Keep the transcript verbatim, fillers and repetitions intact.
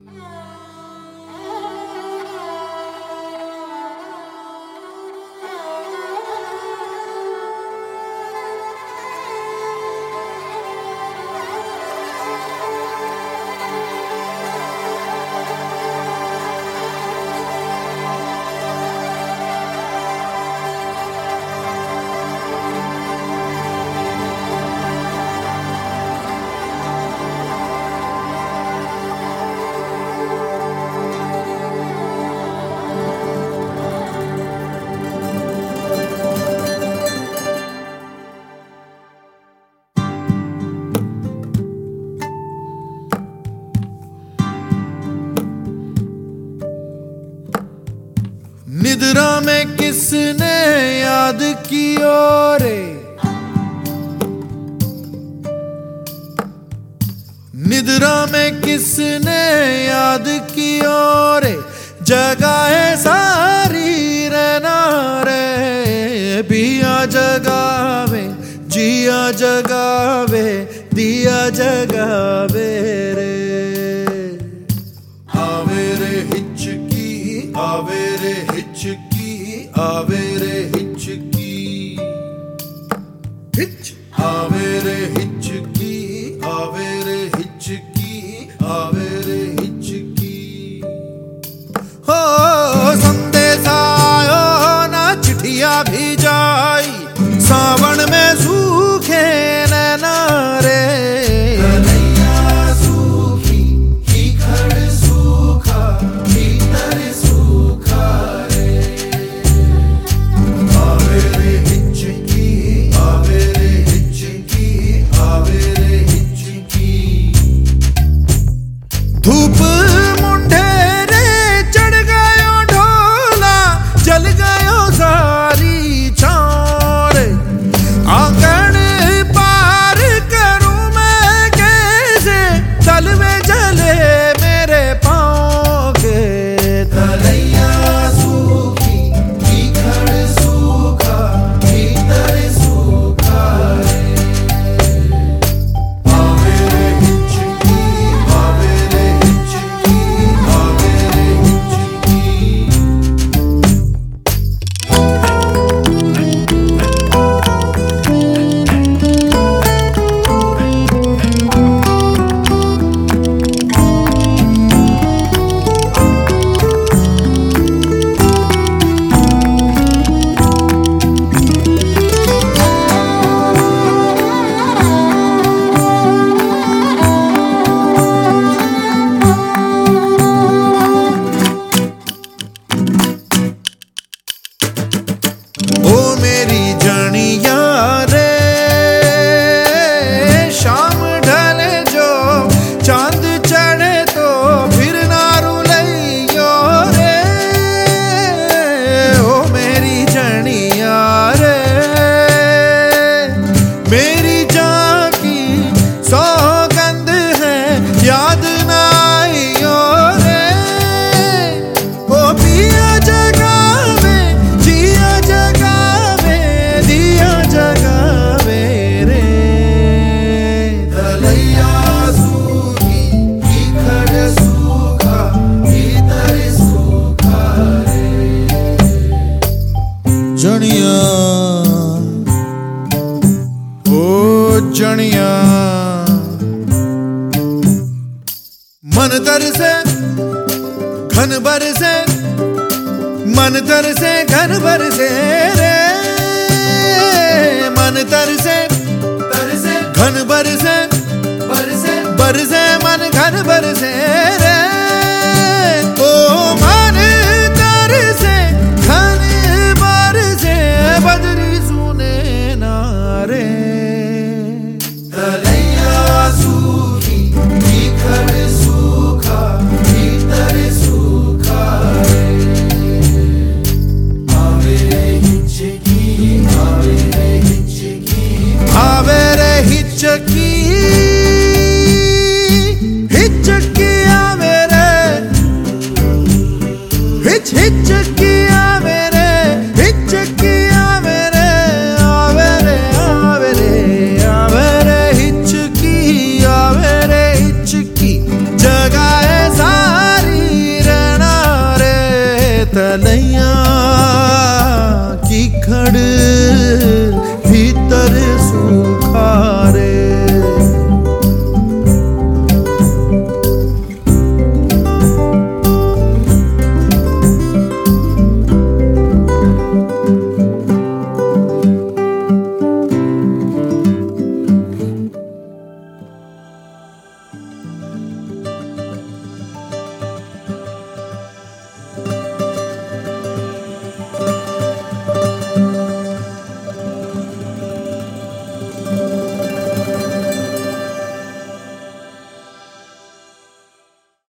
निद्रा में किसने याद की रे, निद्रा में किसने याद की रे, जगाए सारी रहना रे, पिया जगावे जिया जगावे दिया जगावे रे। आवे रे हिचकी आवे रे हिचकी आवे रे हिचकी हिच आवे रे हिचकी आवे रे हिचकी आवे रे हिचकी। हो संदेशा आयो ना चिट्ठिया भी जाई, सावन में सूखे नैना रे, धूप मुंडेरे चढ़ गयो ढोला, जल गयो सारी छाँव रे, आंगन पार करूं मैं कैसे, तल में जले मेरे पाँव के। तलैया सूखी भीतर सूखा भीतर सूखा रे, आवे रे हिचकी आवे रे हिचकी आवे रे हिचकी। ओ मेरी जनिया रे, शाम ढले जो चांद चढ़े तो फिर ना रुलैयो रे, ओ मेरी जनिया रे, मेरी जान की सौगंध है याद ना आइयो रे, ओ पिया जगावे जिया जगावे दिया जगावे रे। तलैया सूखी भीतर सूखा भीतर सूखा रे, जनिया ओ जनिया। मन तरसे घन बरसे, मन तरसे घन बरसे रे, मन तरसे तरसे घन बरसे बरसे बरसे मन घन बरसे रे, ओ मन तरसे घन बरसे बदरी सुने ना रे। तलैया सूखी भीतर सूखा भीतर सूखा रे, आवे रे हिचकी आवे रे हिचकी आवे रे हिचकी हिचकी। तलैया